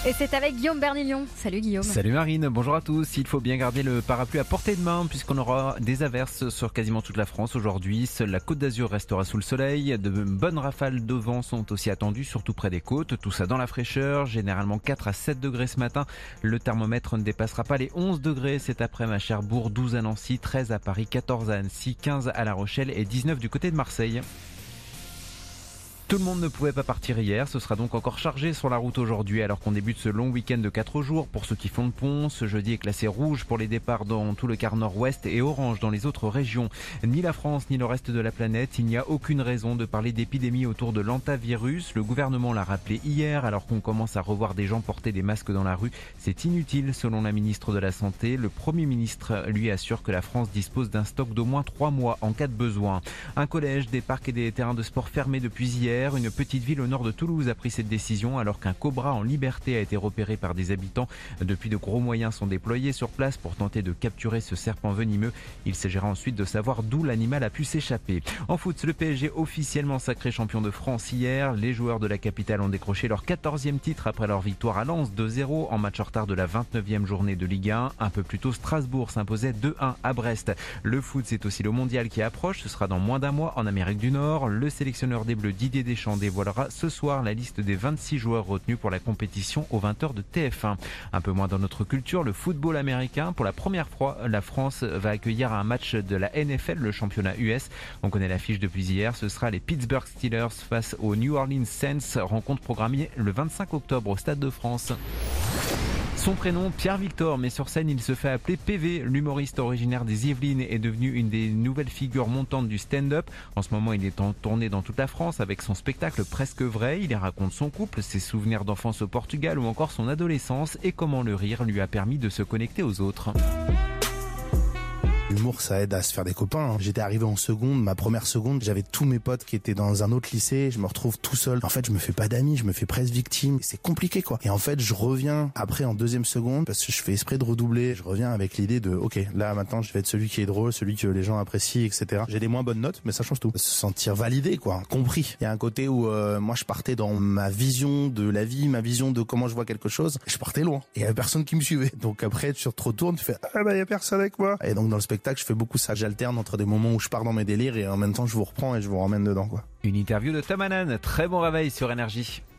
Et c'est avec Guillaume Bernilion. Salut Guillaume. Salut Marine, bonjour à tous. Il faut bien garder le parapluie à portée de main puisqu'on aura des averses sur quasiment toute la France aujourd'hui. Seule la Côte d'Azur restera sous le soleil. De bonnes rafales de vent sont aussi attendues, surtout près des côtes. Tout ça dans la fraîcheur, généralement 4 à 7 degrés ce matin. Le thermomètre ne dépassera pas les 11 degrés cet après-midi à Cherbourg, 12 à Nancy, 13 à Paris, 14 à Annecy, 15 à La Rochelle et 19 du côté de Marseille. Tout le monde ne pouvait pas partir hier, ce sera donc encore chargé sur la route aujourd'hui alors qu'on débute ce long week-end de 4 jours. Pour ceux qui font le pont, ce jeudi est classé rouge pour les départs dans tout le quart nord-ouest et orange dans les autres régions. Ni la France ni le reste de la planète, il n'y a aucune raison de parler d'épidémie autour de l'hantavirus. Le gouvernement l'a rappelé hier alors qu'on commence à revoir des gens porter des masques dans la rue. C'est inutile selon la ministre de la Santé. Le Premier ministre lui assure que la France dispose d'un stock d'au moins 3 mois en cas de besoin. Un collège, des parcs et des terrains de sport fermés depuis hier. Une petite ville au nord de Toulouse a pris cette décision alors qu'un cobra en liberté a été repéré par des habitants. Depuis, de gros moyens sont déployés sur place pour tenter de capturer ce serpent venimeux. Il s'agira ensuite de savoir d'où l'animal a pu s'échapper. En foot, le PSG officiellement sacré champion de France hier. Les joueurs de la capitale ont décroché leur 14e titre après leur victoire à Lens 2-0 en match en retard de la 29e journée de Ligue 1. Un peu plus tôt, Strasbourg s'imposait 2-1 à Brest. Le foot, c'est aussi le mondial qui approche. Ce sera dans moins d'un mois en Amérique du Nord. Le sélectionneur des Bleus Didier Deschamps dévoilera ce soir la liste des 26 joueurs retenus pour la compétition aux 20h de TF1. Un peu moins dans notre culture, le football américain. Pour la première fois, la France va accueillir un match de la NFL, le championnat US. On connaît l'affiche depuis hier. Ce sera les Pittsburgh Steelers face aux New Orleans Saints. Rencontre programmée le 25 octobre au Stade de France. Son prénom, Pierre-Victor, mais sur scène, il se fait appeler PV. L'humoriste originaire des Yvelines est devenu une des nouvelles figures montantes du stand-up. En ce moment, il est en tournée dans toute la France avec son spectacle Presque Vrai. Il y raconte son couple, ses souvenirs d'enfance au Portugal ou encore son adolescence et comment le rire lui a permis de se connecter aux autres. L'humour, ça aide à se faire des copains. J'étais arrivé en seconde, ma première seconde, j'avais tous mes potes qui étaient dans un autre lycée, je me retrouve tout seul. En fait, je me fais pas d'amis, je me fais presque victime. C'est compliqué, quoi. Et en fait, je reviens après en deuxième seconde, parce que je fais exprès de redoubler. Je reviens avec l'idée de, ok, là, maintenant, je vais être celui qui est drôle, celui que les gens apprécient, etc. J'ai des moins bonnes notes, mais ça change tout. Se sentir validé, quoi. Compris. Il y a un côté où, moi, je partais dans ma vision de la vie, ma vision de comment je vois quelque chose. Je partais loin. Et il y avait personne qui me suivait. Donc après, tu te retournes, tu fais, ah bah, il y a personne avec moi. Et donc, dans le spectacle, je fais beaucoup ça. J'alterne entre des moments où je pars dans mes délires et en même temps je vous reprends et je vous ramène dedans, quoi. Une interview de Tom Hannan. Très bon réveil sur Énergie.